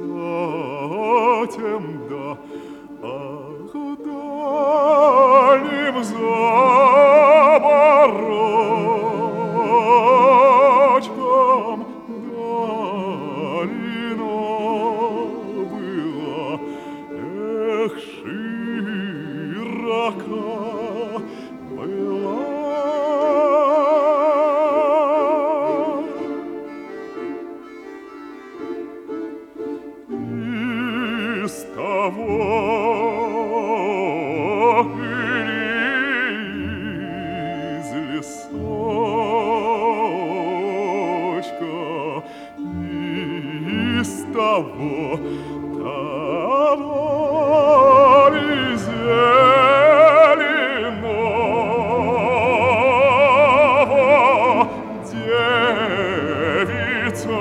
затем да, ах, дальним заборочком долина была, эх, широка была. Из того или из лесочка, из того тополи зеленого девица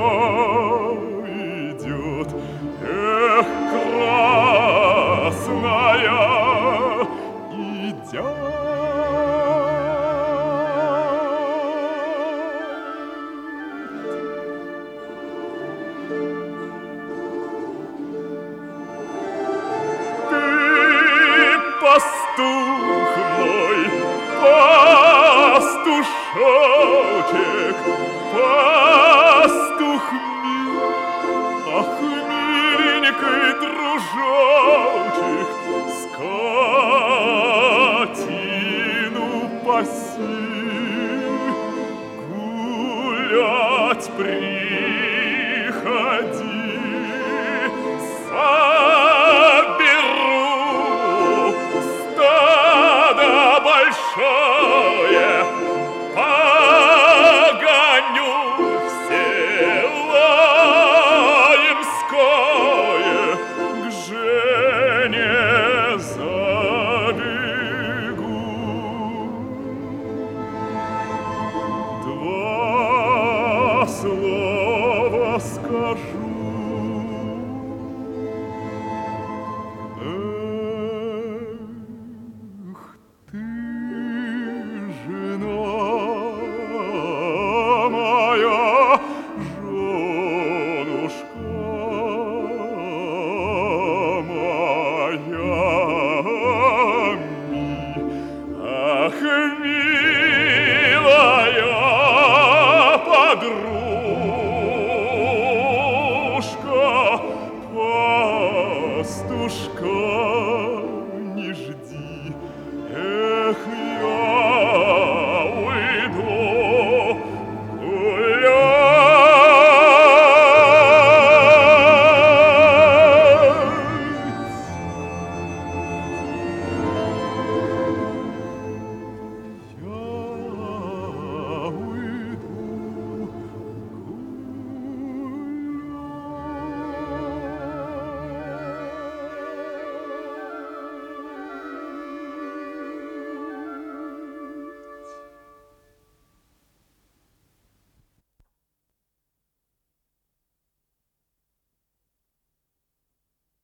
идет. Эх, красная, идя. Ты, пастух мой, пастушочек, пастух мил, ах, миленький дружочек, скотину паси, гулять приходи, соберу стадо большое, погоню в село Ямское, к Жене забегу. Два слова скажу. Эх, ты, жена моя, женушка моя, ах, милая подружка, пастушка